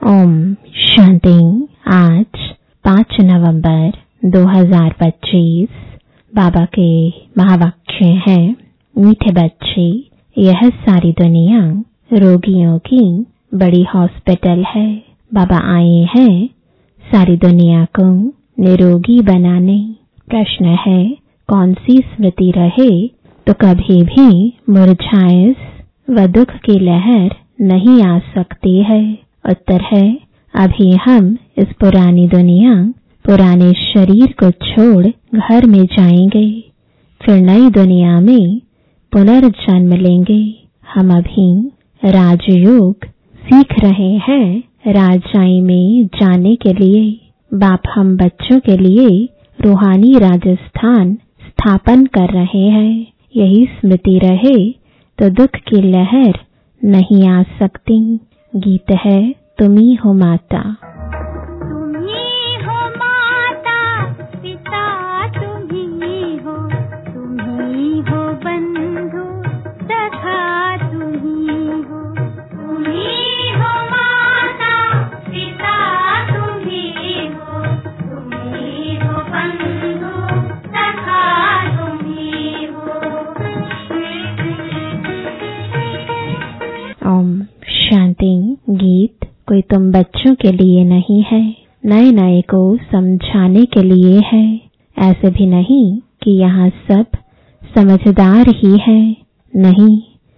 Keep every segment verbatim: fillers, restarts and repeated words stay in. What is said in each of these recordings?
ओम शांति। आज पाँच नवंबर दो हज़ार पच्चीस। बाबा के महावाक्य हैं, मीठे बच्चे, यह सारी दुनिया रोगियों की बड़ी हॉस्पिटल है। बाबा आए हैं सारी दुनिया को निरोगी बनाने। प्रश्न है, कौन सी स्मृति रहे तो कभी भी मुरझाइश व दुख की लहर नहीं आ सकती है। उत्तर है, अभी हम इस पुरानी दुनिया, पुराने शरीर को छोड़ घर में जाएंगे, फिर नई दुनिया में पुनर्जन्म लेंगे। हम अभी राजयोग सीख रहे हैं राजाई में जाने के लिए। बाप हम बच्चों के लिए रूहानी राजस्थान स्थापन कर रहे हैं। यही स्मृति रहे तो दुख की लहर नहीं आ सकती। गीत है, तुम्ही हो माता। तुम्ही हो माता पिता, तुम्ही हो, तुम्ही हो बंधु सखा, तुम्ही हो। तुम्ही हो माता पिता, तुम्ही हो, तुम्ही हो बंधु सखा, तुम्ही हो। ओम शांति। गीत कोई तुम बच्चों के लिए नहीं है, नए नए को समझाने के लिए है। ऐसे भी नहीं कि यहाँ सब समझदार ही है। नहीं,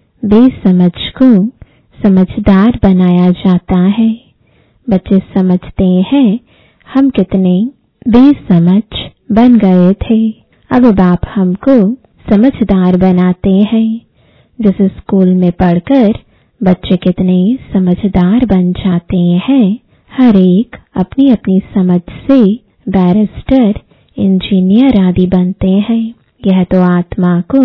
बेसमझ को समझदार बनाया जाता है। बच्चे समझते हैं हम कितने बेसमझ बन गए थे। अब बाप हमको समझदार बनाते हैं। जिस स्कूल में पढ़कर बच्चे कितने समझदार बन जाते हैं। हर एक अपनी अपनी समझ से बैरिस्टर, इंजीनियर आदि बनते हैं। यह तो आत्मा को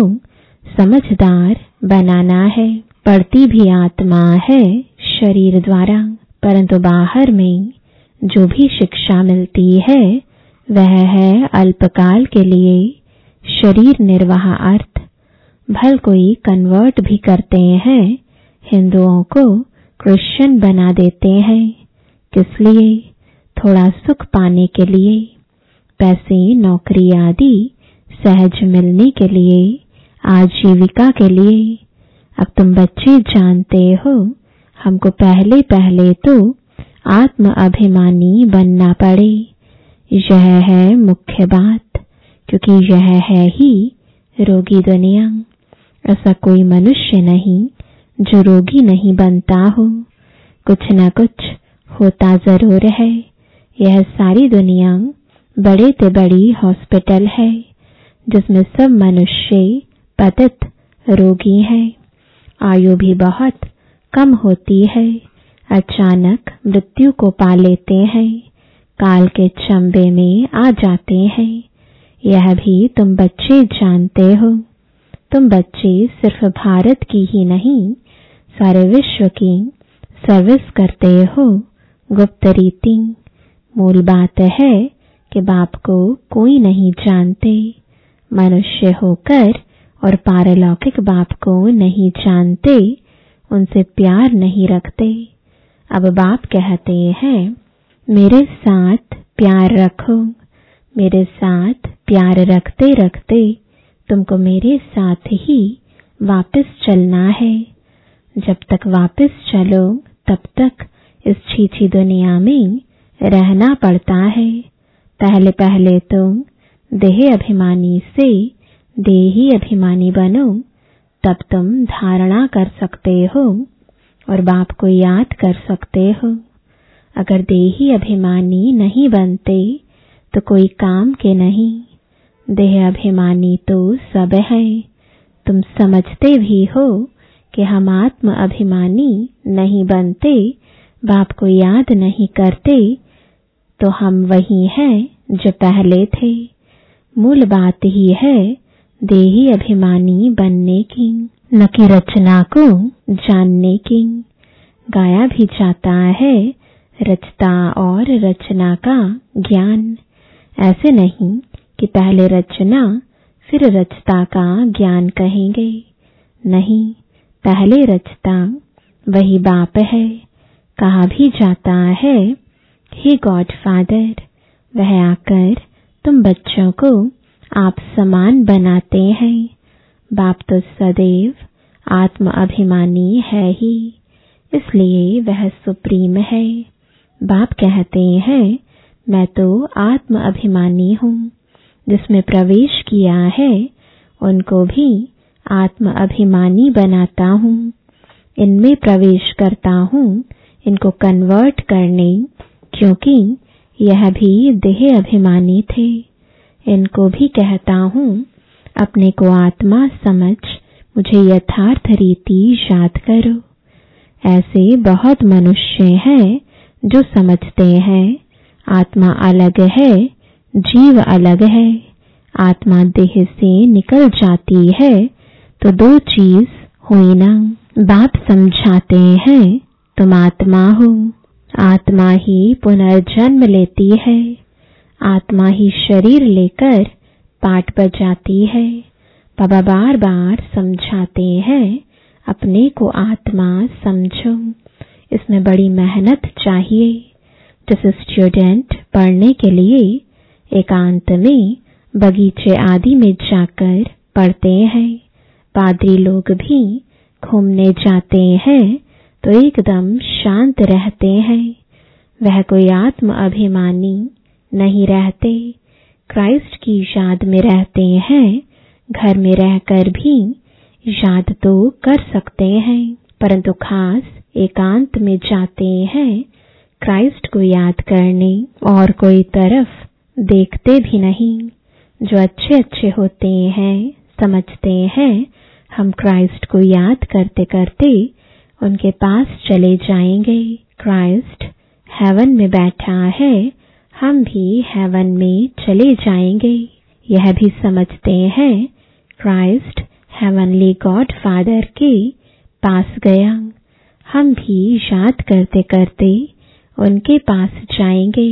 समझदार बनाना है। पढ़ती भी आत्मा है शरीर द्वारा, परंतु बाहर में जो भी शिक्षा मिलती है वह है अल्पकाल के लिए शरीर निर्वाह अर्थ। भल कोई कन्वर्ट भी करते हैं, हिंदुओं को क्रिश्चियन बना देते हैं। किस लिए? थोड़ा सुख पाने के लिए, पैसे, नौकरी आदि सहज मिलने के लिए, आजीविका के लिए। अब तुम बच्चे जानते हो, हमको पहले पहले तो आत्म अभिमानी बनना पड़े। यह है मुख्य बात, क्योंकि यह है ही रोगी दुनिया। ऐसा कोई मनुष्य नहीं जो रोगी नहीं बनता हो। कुछ न कुछ होता जरूर है। यह सारी दुनिया बड़े से बड़ी हॉस्पिटल है, जिसमें सब मनुष्य पतित रोगी हैं। आयु भी बहुत कम होती है, अचानक मृत्यु को पा लेते हैं, काल के चंबे में आ जाते हैं। यह भी तुम बच्चे जानते हो। तुम बच्चे सिर्फ भारत की ही नहीं, सारे विश्व की सर्विस करते हो गुप्त रीति। मूल बात है कि बाप को कोई नहीं जानते। मनुष्य होकर और पारलौकिक बाप को नहीं जानते, उनसे प्यार नहीं रखते। अब बाप कहते हैं, मेरे साथ प्यार रखो। मेरे साथ प्यार रखते रखते तुमको मेरे साथ ही वापस चलना है। जब तक वापस चलो तब तक इस छीछी दुनिया में रहना पड़ता है। पहले पहले तुम देह अभिमानी से देही अभिमानी बनो, तब तुम धारणा कर सकते हो और बाप को याद कर सकते हो। अगर देही अभिमानी नहीं बनते तो कोई काम के नहीं। देह अभिमानी तो सब है। तुम समझते भी हो कि हम आत्म अभिमानी नहीं बनते, बाप को याद नहीं करते, तो हम वही हैं जो पहले थे। मूल बात ही है देही अभिमानी बनने की, न कि रचना को जानने की। गाया भी जाता है रचता और रचना का ज्ञान। ऐसे नहीं कि पहले रचना फिर रचता का ज्ञान कहेंगे। नहीं, पहले रचता वही बाप है, कहा भी जाता है, हे गॉड फादर, वह आकर तुम बच्चों को आप समान बनाते हैं। बाप तो सदैव आत्म अभिमानी है ही, इसलिए वह सुप्रीम है। बाप कहते हैं, मैं तो आत्म अभिमानी हूँ। जिसमें प्रवेश किया है उनको भी आत्म अभिमानी बनाता हूँ। इनमें प्रवेश करता हूँ इनको कन्वर्ट करने, क्योंकि यह भी देह अभिमानी थे। इनको भी कहता हूँ, अपने को आत्मा समझ मुझे यथार्थ रीति याद करो। ऐसे बहुत मनुष्य हैं जो समझते हैं आत्मा अलग है, जीव अलग है। आत्मा देह से निकल जाती है तो दो चीज हुई ना। बाप समझाते हैं, तुम आत्मा हो, आत्मा ही पुनर्जन्म लेती है, आत्मा ही शरीर लेकर पाठ बजाती है। बाबा बार बार समझाते हैं, अपने को आत्मा समझो। इसमें बड़ी मेहनत चाहिए। जैसे स्टूडेंट पढ़ने के लिए एकांत में बगीचे आदि में जाकर पढ़ते हैं, पादरी लोग भी घूमने जाते हैं तो एकदम शांत रहते हैं। वह कोई आत्म अभिमानी नहीं रहते, क्राइस्ट की याद में रहते हैं। घर में रहकर भी याद तो कर सकते हैं, परंतु खास एकांत में जाते हैं क्राइस्ट को याद करने, और कोई तरफ देखते भी नहीं। जो अच्छे अच्छे होते हैं समझते हैं हम क्राइस्ट को याद करते करते उनके पास चले जाएंगे। क्राइस्ट हेवन में बैठा है, हम भी हेवन में चले जाएंगे। यह भी समझते हैं क्राइस्ट हेवनली गॉड फादर के पास गया, हम भी याद करते करते उनके पास जाएंगे।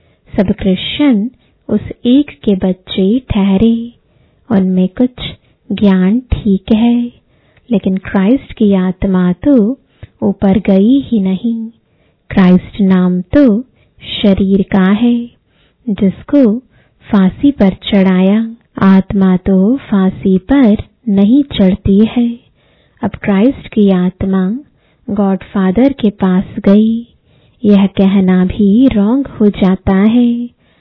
सब क्रिश्चियन उस एक के बच्चे ठहरे, उनमें कुछ ज्ञान ठीक है, लेकिन क्राइस्ट की आत्मा तो ऊपर गई ही नहीं। क्राइस्ट नाम तो शरीर का है जिसको फांसी पर चढ़ाया, आत्मा तो फांसी पर नहीं चढ़ती है। अब क्राइस्ट की आत्मा गॉड फादर के पास गई, यह कहना भी रॉन्ग हो जाता है।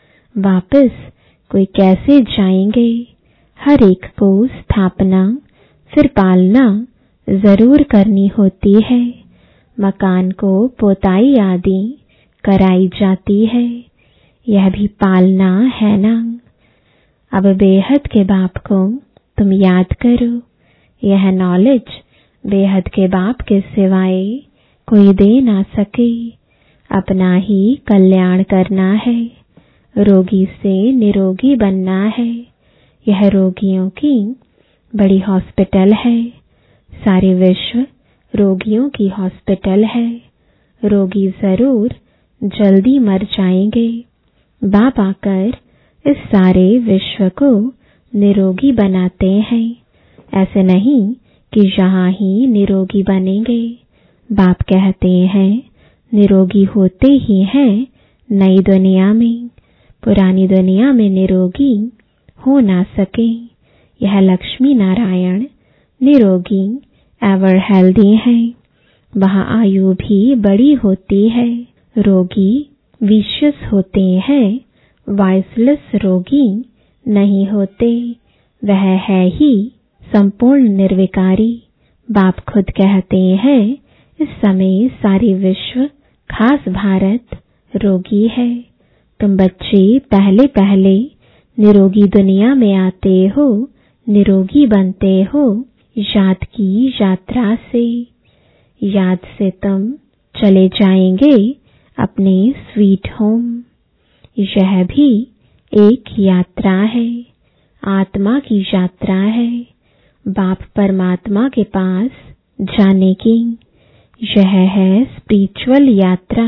वापस कोई कैसे जाएंगे? हर एक को स्थापना फिर पालना जरूर करनी होती है। मकान को पोताई आदि कराई जाती है, यह भी पालना है ना। अब बेहद के बाप को तुम याद करो। यह नॉलेज बेहद के बाप के सिवाय कोई दे ना सके। अपना ही कल्याण करना है, रोगी से निरोगी बनना है। यह रोगियों की बड़ी हॉस्पिटल है, सारे विश्व रोगियों की हॉस्पिटल है। रोगी जरूर जल्दी मर जाएंगे। बाप आकर इस सारे विश्व को निरोगी बनाते हैं। ऐसे नहीं कि यहाँ ही निरोगी बनेंगे। बाप कहते हैं निरोगी होते ही हैं नई दुनिया में, पुरानी दुनिया में निरोगी हो ना सके। यह लक्ष्मी नारायण निरोगी एवर हेल्दी है, वहाँ आयु भी बड़ी होती है। रोगी विशियस होते हैं, वाइसलेस रोगी नहीं होते। वह है ही संपूर्ण निर्विकारी। बाप खुद कहते हैं इस समय सारी विश्व खास भारत रोगी है। तुम बच्चे पहले पहले निरोगी दुनिया में आते हो, निरोगी बनते हो याद की यात्रा से। याद से तुम चले जाएंगे अपने स्वीट होम। यह भी एक यात्रा है, आत्मा की यात्रा है, बाप परमात्मा के पास जाने की। यह है स्पिरिचुअल यात्रा।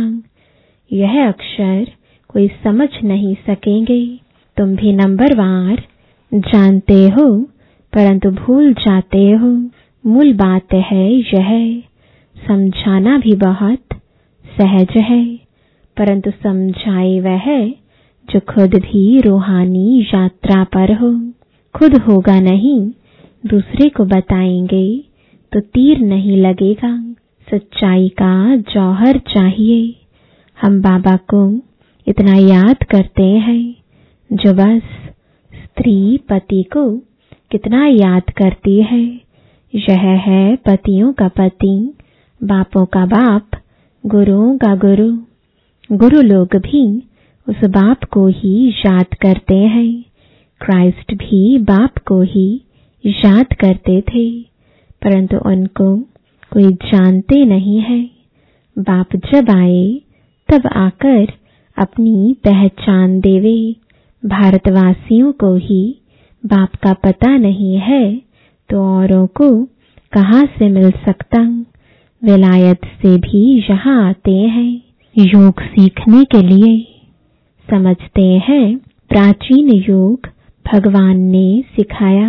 यह अक्षर कोई समझ नहीं सकेंगे। तुम भी नंबरवार जानते हो परंतु भूल जाते हो। मूल बात है यह, समझाना भी बहुत सहज है, परंतु समझाए वह जो खुद भी रूहानी यात्रा पर हो। खुद होगा नहीं, दूसरे को बताएंगे तो तीर नहीं लगेगा। सच्चाई का जौहर चाहिए। हम बाबा को इतना याद करते हैं जो बस स्त्री पति को कितना याद करती है। यह है पतियों का पति, बापों का बाप, गुरुओं का गुरु। गुरु लोग भी उस बाप को ही याद करते हैं। क्राइस्ट भी बाप को ही याद करते थे, परंतु उनको कोई जानते नहीं है। बाप जब आए तब आकर अपनी पहचान देवे। भारतवासियों को ही बाप का पता नहीं है तो औरों को कहाँ से मिल सकता। विलायत से भी यहाँ आते हैं योग सीखने के लिए। समझते हैं प्राचीन योग भगवान ने सिखाया।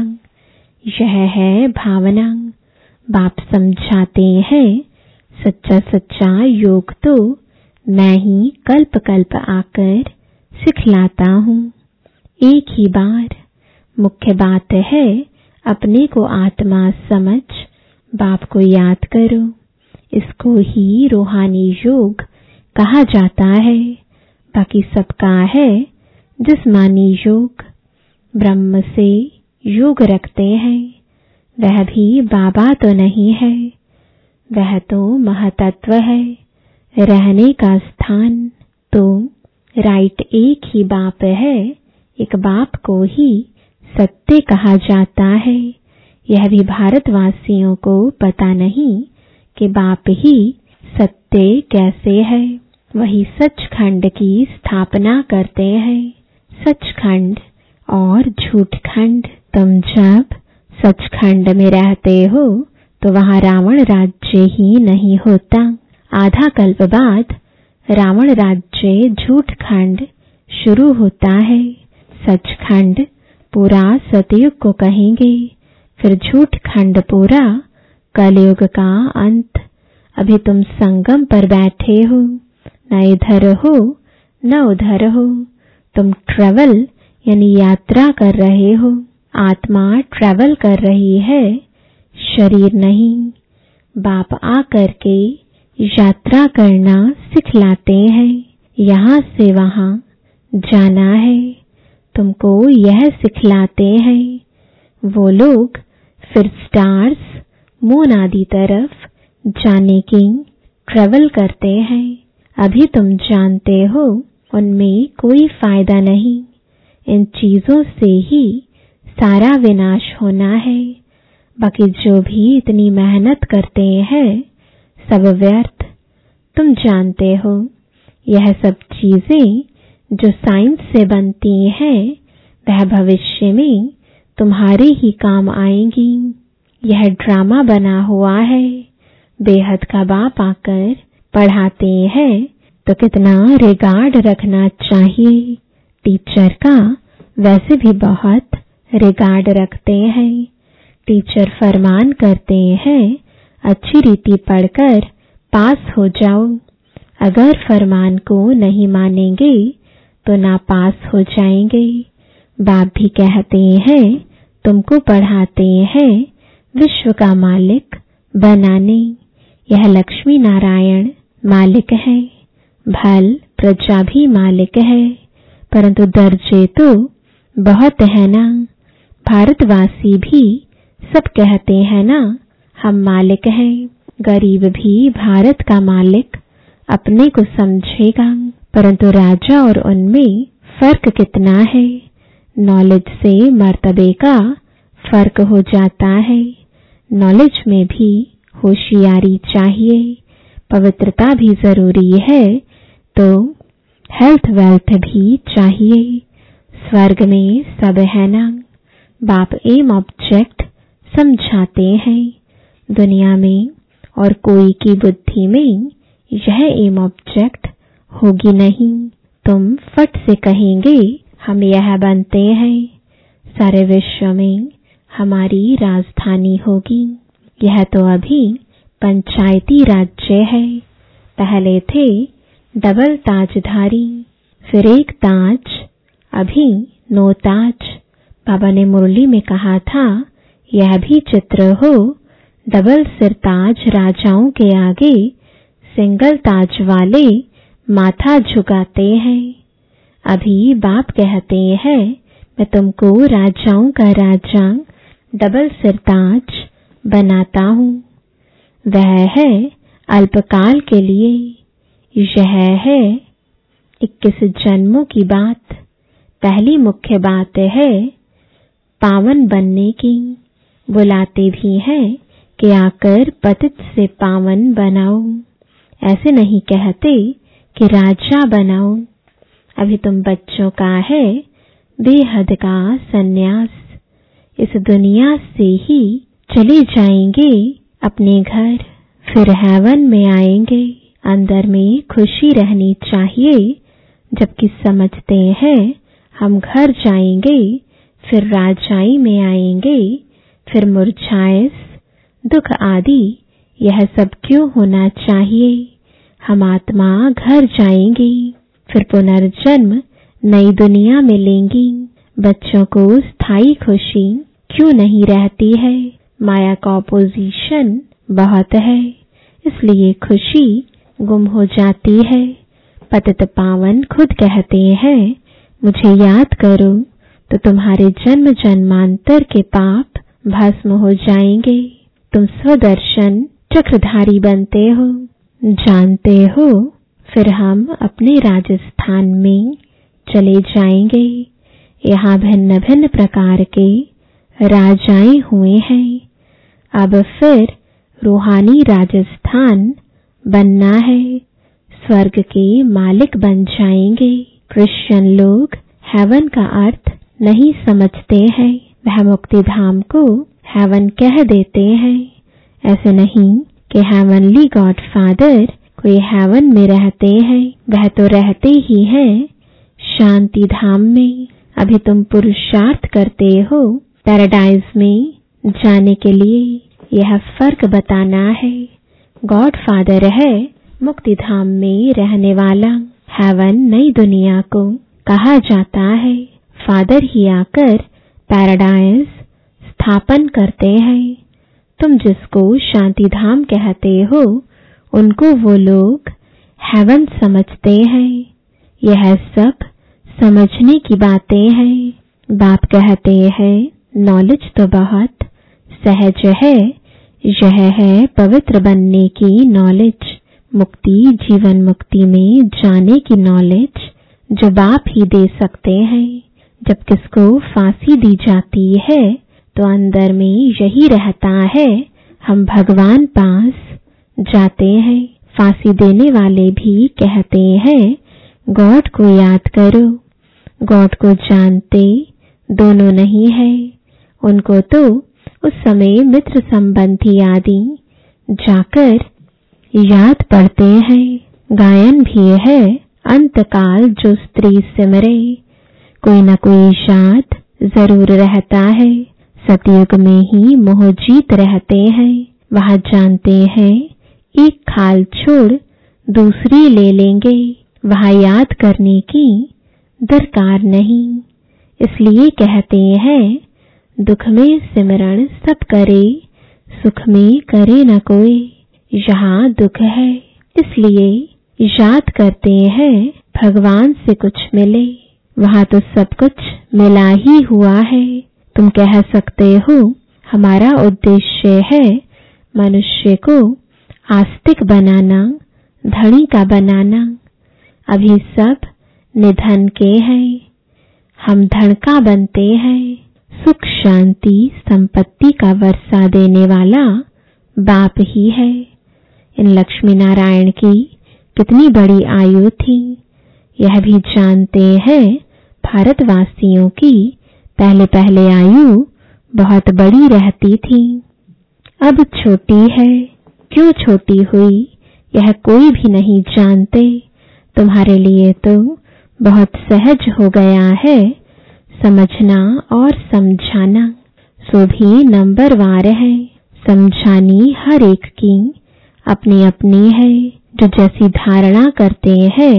यह है भावना। बाप समझाते हैं सच्चा सच्चा योग तो मैं ही कल्प कल्प आकर सिखलाता हूँ। एक ही बार। मुख्य बात है अपने को आत्मा समझ बाप को याद करो। इसको ही रूहानी योग कहा जाता है। बाकी सबका है जिस्मानी योग। ब्रह्म से योग रखते हैं, वह भी बाबा तो नहीं है, वह तो महतत्व है, रहने का स्थान। तो राइट एक ही बाप है, एक बाप को ही सत्य कहा जाता है। यह भी भारतवासियों को पता नहीं कि बाप ही सत्य कैसे है। वही सचखंड की स्थापना करते हैं। सचखंड और झूठखंड। तुम जब सचखंड में रहते हो तो वहां रावण राज्य ही नहीं होता। आधा कल्प बाद रावण राज्य झूठखंड शुरू होता है। सचखंड पूरा सतयुग को कहेंगे, फिर झूठखंड पूरा कलयुग का अंत। अभी तुम संगम पर बैठे हो, न इधर हो न उधर हो। तुम ट्रेवल यानी यात्रा कर रहे हो। आत्मा ट्रेवल कर रही है, शरीर नहीं। बाप आकर के यात्रा करना सिखलाते हैं। यहाँ से वहां जाना है, तुमको यह सिखलाते हैं। वो लोग फिर स्टार्स मून आदि तरफ जाने की ट्रेवल करते हैं। अभी तुम जानते हो उनमें कोई फायदा नहीं। इन चीजों से ही सारा विनाश होना है। बाकी जो भी इतनी मेहनत करते हैं सब व्यर्थ। तुम जानते हो यह सब चीजें जो साइंस से बनती हैं वह भविष्य में तुम्हारे ही काम आएंगी। यह ड्रामा बना हुआ है। बेहद का बाप आकर पढ़ाते हैं तो कितना रिगार्ड रखना चाहिए। टीचर का वैसे भी बहुत रिगार्ड रखते हैं। टीचर फरमान करते हैं अच्छी रीति पढ़कर पास हो जाओ। अगर फरमान को नहीं मानेंगे तो ना पास हो जाएंगे। बाप भी कहते हैं तुमको पढ़ाते हैं विश्व का मालिक बनाने। यह लक्ष्मी नारायण मालिक है, भल प्रजा भी मालिक है, परंतु दर्जे तो बहुत है ना। भारतवासी भी सब कहते हैं ना हम मालिक हैं। गरीब भी भारत का मालिक अपने को समझेगा, परंतु राजा और उनमें फर्क कितना है। नॉलेज से मर्तबे का फर्क हो जाता है। नॉलेज में भी होशियारी चाहिए, पवित्रता भी जरूरी है, तो हेल्थ वेल्थ भी चाहिए। स्वर्ग में सब है ना। बाप एम ऑब्जेक्ट समझाते हैं। दुनिया में और कोई की बुद्धि में यह एम ऑब्जेक्ट होगी नहीं। तुम फट से कहेंगे हम यह बनते हैं, सारे विश्व में हमारी राजधानी होगी। यह तो अभी पंचायती राज्य है, पहले थे डबल ताजधारी, फिर एक ताज, अभी नो ताज। बाबा ने मुरली में कहा था, यह भी चित्र हो, डबल सिर ताज राजाओं के आगे सिंगल ताज वाले माथा झुकाते हैं। अभी बाप कहते हैं, मैं तुमको राजाओं का राजा डबल सिर ताज बनाता हूँ। वह है अल्पकाल के लिए, यह है इक्कीस जन्मों की बात। पहली मुख्य बात है पावन बनने की। बुलाते भी हैं कि आकर पतित से पावन बनाओ, ऐसे नहीं कहते कि राजा बनाओ। अभी तुम बच्चों का है बेहद का सन्यास। इस दुनिया से ही चले जाएंगे अपने घर, फिर हेवन में आएंगे। अंदर में खुशी रहनी चाहिए, जबकि समझते हैं हम घर जाएंगे, फिर राजाई में आएंगे, फिर मुरझाइश, दुख आदि, यह सब क्यों होना चाहिए? हम आत्मा घर जाएंगी, फिर पुनर्जन्म नई दुनिया में लेंगी। बच्चों को स्थायी खुशी क्यों नहीं रहती है? माया का ऑपोजिशन बहुत है, इसलिए खुशी गुम हो जाती है। पतित पावन खुद कहते हैं, मुझे याद करो तो तुम्हारे जन्म जन्मांतर के पाप भस्म हो जाएंगे। तुम स्वदर्शन चक्रधारी बनते हो, जानते हो। फिर हम अपने राजस्थान में चले जाएंगे। यहाँ भिन्न भिन्न प्रकार के राजाएं हुए हैं। अब फिर रूहानी राजस्थान बनना है, स्वर्ग के मालिक बन जाएंगे। क्रिश्चियन लोग हेवन का अर्थ नहीं समझते हैं, वह मुक्ति धाम को हेवन कह देते हैं। ऐसे नहीं कि हेवनली गॉड फादर कोई हेवन में रहते हैं, वह तो रहते ही हैं शांति धाम में। अभी तुम पुरुषार्थ करते हो पैराडाइज में जाने के लिए, यह फर्क बताना है। गॉड फादर है मुक्ति धाम में रहने वाला। हेवन नई दुनिया को कहा जाता है। फादर ही आकर पैराडाइज स्थापन करते हैं। तुम जिसको शांति धाम कहते हो, उनको वो लोग हेवन समझते हैं। यह सब समझने की बातें हैं। बाप कहते हैं, नॉलेज तो बहुत सहज है, यह है पवित्र बनने की नॉलेज, मुक्ति जीवन मुक्ति में जाने की नॉलेज, जो बाप ही दे सकते हैं। जब किसको फांसी दी जाती है तो अंदर में यही रहता है, हम भगवान पास जाते हैं। फांसी देने वाले भी कहते हैं, गॉड को याद करो। गॉड को जानते दोनों नहीं है। उनको तो उस समय मित्र संबंधी आदि जाकर याद पड़ते हैं। गायन भी है, अंतकाल जो स्त्री सिमरे, कोई न कोई याद जरूर रहता है। सतयुग में ही मोह जीत रहते हैं। वहां जानते हैं एक खाल छोड़ दूसरी ले लेंगे, वहां याद करने की दरकार नहीं। इसलिए कहते हैं, दुख में सिमरण सब करे, सुख में करे न कोई। यहाँ दुख है, इसलिए याद करते हैं भगवान से कुछ मिले। वहां तो सब कुछ मिला ही हुआ है। तुम कह सकते हो, हमारा उद्देश्य है मनुष्य को आस्तिक बनाना, धनी का बनाना। अभी सब निधन के हैं, हम धन का बनते हैं। सुख शांति संपत्ति का वर्षा देने वाला बाप ही है। इन लक्ष्मी नारायण की कितनी बड़ी आयु थी, यह भी जानते हैं। भारतवासियों की पहले पहले आयु बहुत बड़ी रहती थी, अब छोटी है। क्यों छोटी हुई यह कोई भी नहीं जानते। तुम्हारे लिए तो बहुत सहज हो गया है समझना और समझाना। सो भी नंबरवार है। समझानी हर एक की अपनी अपनी है। जो जैसी धारणा करते हैं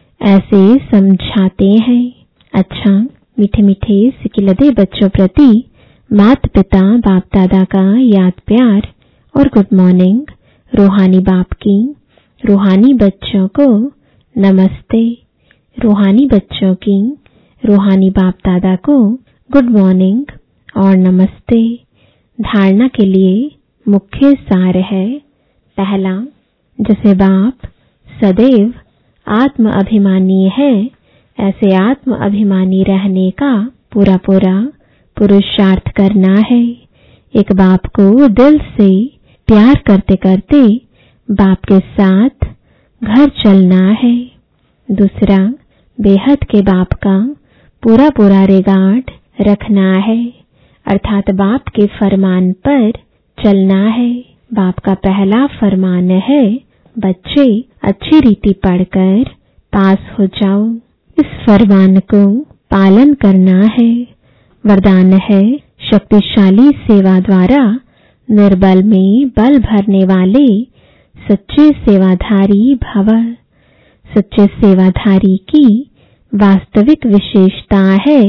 ऐसे समझाते हैं। अच्छा, मीठे मीठे सिकिलदे बच्चों प्रति माता पिता बाप दादा का याद प्यार और गुड मॉर्निंग। रूहानी बाप की रूहानी बच्चों को नमस्ते। रूहानी बच्चों की रूहानी बाप दादा को गुड मॉर्निंग और नमस्ते। धारणा के लिए मुख्य सार है। पहला, जैसे बाप सदैव आत्म अभिमानी है, ऐसे आत्म अभिमानी रहने का पूरा पूरा पुरुषार्थ करना है। एक बाप को दिल से प्यार करते करते बाप के साथ घर चलना है। दूसरा, बेहद के बाप का पूरा पूरा रिगार्ड रखना है, अर्थात बाप के फरमान पर चलना है। बाप का पहला फरमान है, बच्चे अच्छी रीति पढ़कर पास हो जाओ। इस फरमान को पालन करना है। वरदान है, शक्तिशाली सेवा द्वारा निर्बल में बल भरने वाले सच्चे सेवाधारी भव। सच्चे सेवाधारी की वास्तविक विशेषता है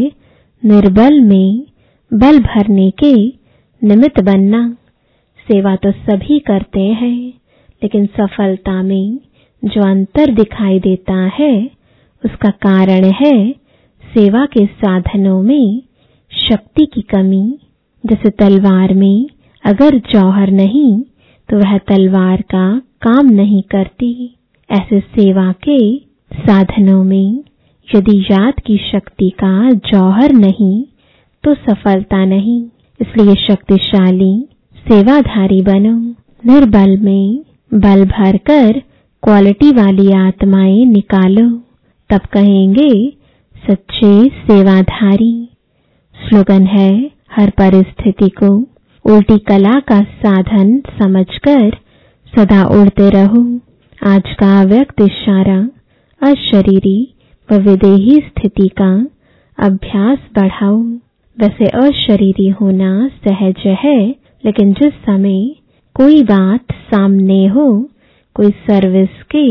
निर्बल में बल भरने के निमित्त बनना। सेवा तो सभी करते हैं, लेकिन सफलता में जो अंतर दिखाई देता है उसका कारण है सेवा के साधनों में शक्ति की कमी। जैसे तलवार में अगर जौहर नहीं तो वह तलवार का काम नहीं करती, ऐसे सेवा के साधनों में यदि याद की शक्ति का जौहर नहीं तो सफलता नहीं। इसलिए शक्तिशाली सेवाधारी बनो। निर्बल में बल भरकर क्वालिटी वाली आत्माएं निकालो, तब कहेंगे सच्चे सेवाधारी। स्लोगन है, हर परिस्थिति को उल्टी कला का साधन समझकर सदा उड़ते रहो। आज का व्यक्त इशारा अशरीरी व विदेही स्थिति का अभ्यास बढ़ाओ। वैसे अशरीरी होना सहज है, लेकिन जिस समय कोई बात सामने हो, कोई सर्विस के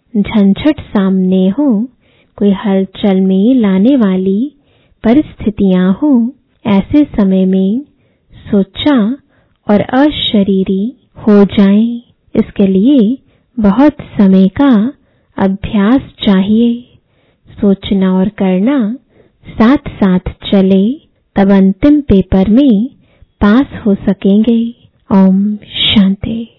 झंझट सामने हो, कोई हलचल में लाने वाली परिस्थितियां हो, ऐसे समय में सोचा और अशरीरी हो जाएं। इसके लिए बहुत समय का अभ्यास चाहिए। सोचना और करना साथ साथ चले, तब अंतिम पेपर में पास हो सकेंगे। ओम शांति।